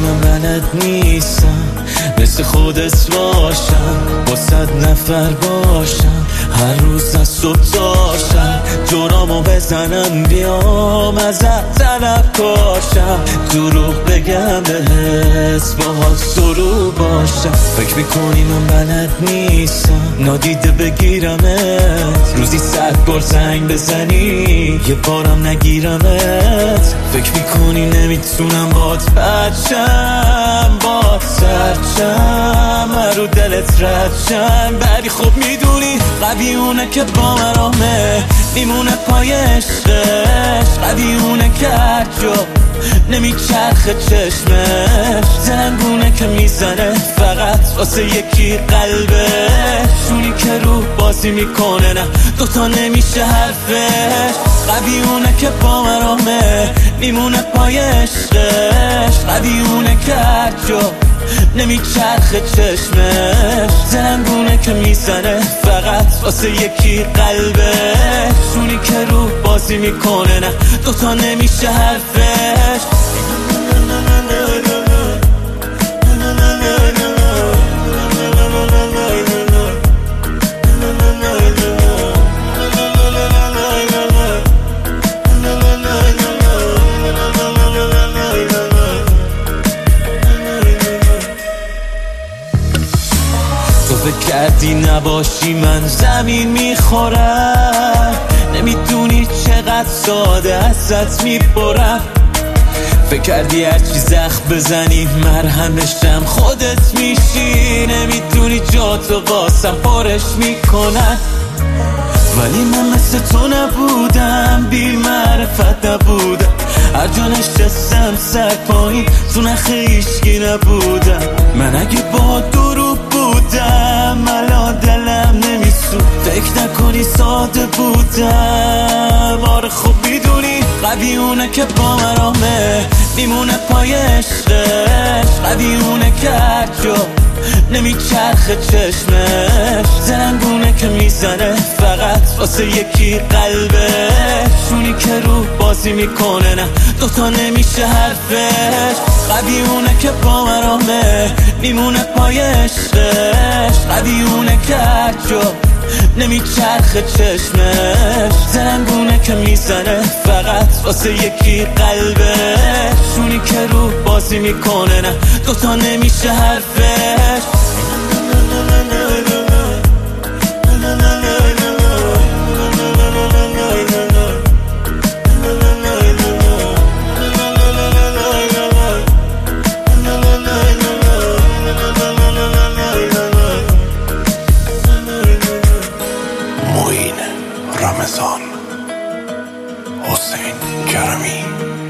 من بلد نیستم مثل خودت باشم، با 100 نفر باشم، هر روز از صبح تا شب جرامو بزنم بیام ازت طلب کاشم، دروغ بگم بهت باهات سرو باشم. فکر میکنی من بلد نیستم نادیده بگیرمت، روزی 100 بار زنگ بزنی یه بارم نگیرمت. فکر میکنی نمیتونم بات بچم، بات سرچم، رو دلت ردشم، ولی خب میدونی قوی اونه که با مرامه میمونه پای عشقش، قوی اونه که هر جا نمیچرخه چشمش، زنگونه که میزنه فقط واسه یکی قلبش، شونی که روح بازی میکنه نه دوتا نمیشه حرفش، قوی اونه که با مرامه میمونه پای عشقش، قوی اونه که هر جا نمیچرخه چشمش، زنگونه که میزنه فقط واسه یکی قلبش، شونی که روح بازی میکنه نه دوتا نمیشه حرفش. فکر کردی نباشی من زمین میخورم، نمیدونی چقدر ساده ازت میبرم، فکر کردی هرچی زخم بزنی مرهمشم خودت میشی، نمیدونی جاتو واسم پرش میکنن، ولی من مثل تو نبودم، بی معرفت نبودم، هر جا نشستم سر پایین تو نخ هیچکی نبودم، من اگه با دروب بودم الان دلم نمیسود، فکر نکنی ساده بودم، آره خب میدونی قوی اونه که با مرامه میمونه پای عشقش، قوی اونه که هر جا نمیچرخه چشمش، زنگونه که میزنه فقط واسه یکی قلبش، شونی که روح بازی میکنه نه دوتا نمیشه حرفش، قوی اونه که با مرامه میمونه پای عشقش، قوی اونه که هر جا نمیچرخه چشمش، زنگونه که میزنه فقط واسه یکی قلبش، شونی که روح بازی میکنه نه دوتا نمیشه حرفش. معین رمضان، حسین کرمی.